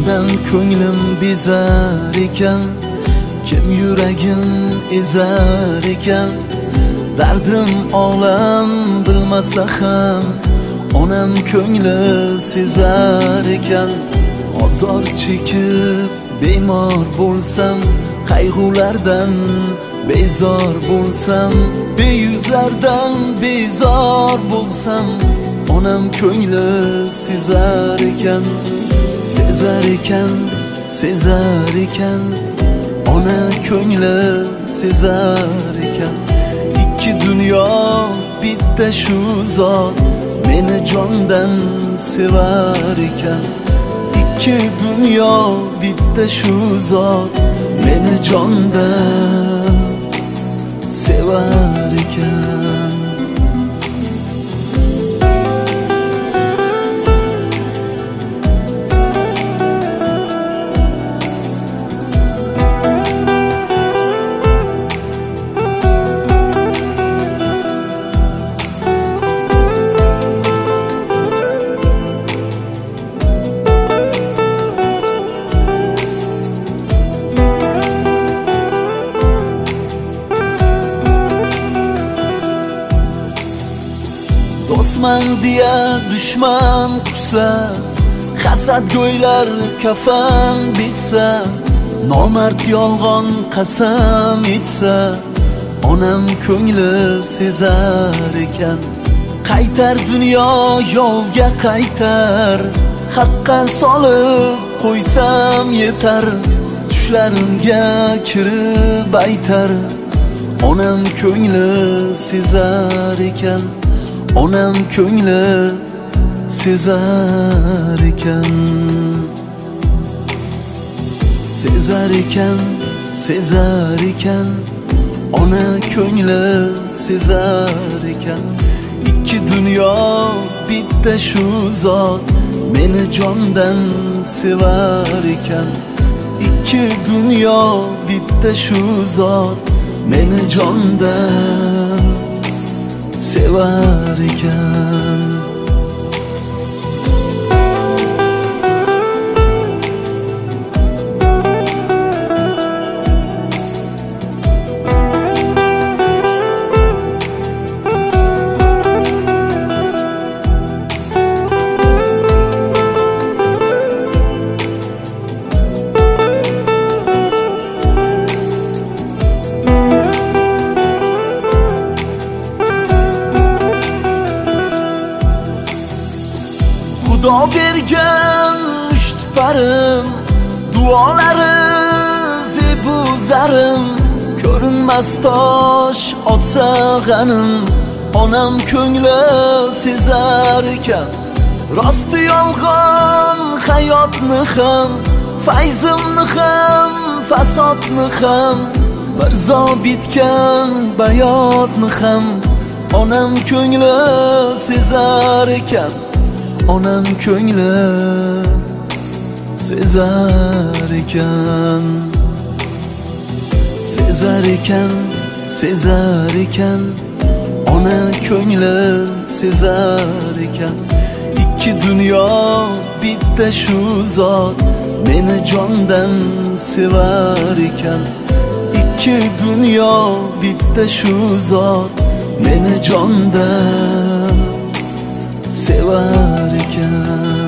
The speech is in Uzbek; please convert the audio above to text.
sendan ko'nglim bezar ekan, kim yuragim ezar ekan. Dardim olam bilmasa ham, onam ko'ngli sezar ekan. Ozor chekib bemor bo'lsam, qayg'ulardan bezor bo'lsam, beyuzlardan bezor bo'lsam, onam ko'ngli sezar ekan, sezar ekan, sezar ekan. Ona ko'ngli sezar ekan. Ikki dunyo bitta shu zot meni jondan sevar ekan. Ikki dunyo bitta shu zot meni jondan sevar ekan. Do'stman diye düşman kuchsa, hasadgo'ylar kafan bitsa, nomard yolg'on qasam etsa, onam ko'ngli sezar ekan. Qaytar dunyo yovga qaytar, haqqa solib qo'ysam yetar. Tushlarimga kirib aytar, onam ko'ngli sezar ekan. Onam ko'ngli sezar ekan. Sezar ekan, sezar ekan. Ona ko'ngli sezar ekan. Ikki dunyo bitta shu zot meni jondan sevar ekan. Ikki dunyo bitta shu zot meni jondan sevar ekan. Xudo bergan ushtiparim, duolari zebu zarim, ko'rinmas tosh otsa g'anim, onam ko'ngli sezar ekan. Rosti yolg'on hayotni ham, fayzimni ham, fasodni ham, mirzo bitgan bayotni ham, onam ko'ngli sezar ekan. Onam ko'ngli sezar ekan. Sezar ekan, sezar ekan. Ona ko'ngli sezar ekan. Ikki dunyo bitta shu zot meni jondan sevar ekan. Ikki dunyo bitta shu zot meni jondan sevar ekan.